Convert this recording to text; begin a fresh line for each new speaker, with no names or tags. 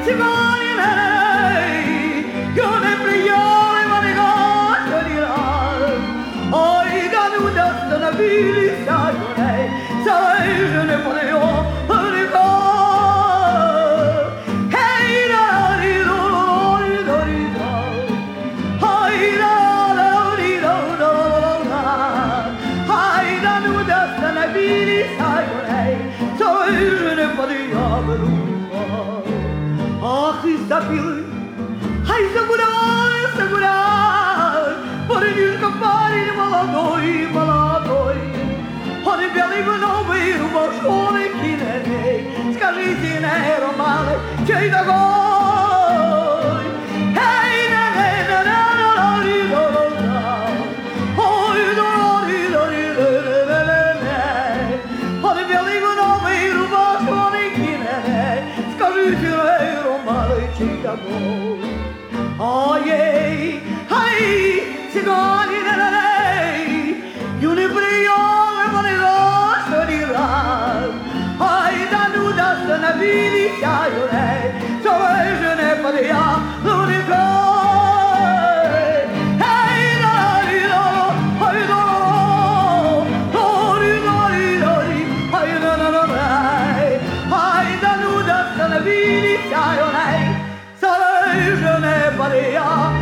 ci voglio lei, io ne priore ma ne gosto di là. Oi ganuda sta vili sai lei, sai je ne voglio ne go. Hey la di do do di do. Hai la di do do la. Hai ganuda sta vili sai lei, sai je ne voglio ach, Isabel, hai segurar, por il capare di maladoi, ora beli novi, un boscione chi ne ne, scaliti nero male, c'è da voi, hey na na na na na ri do da, oi do ri do ri do ri do, ora beli novi, un boscione chi ne ne, scaliti nero male, c'è da voi. Oh yeah, hey, si goni nella lei, io ne priore ma ne gosto di là. Hai da nuda se ne vidi io lei, so je ne podia l'unico. Hey la di do, hai do, ori ori ori, hai na na na na. Hai da nuda se ne vidi io lei. Je ne paria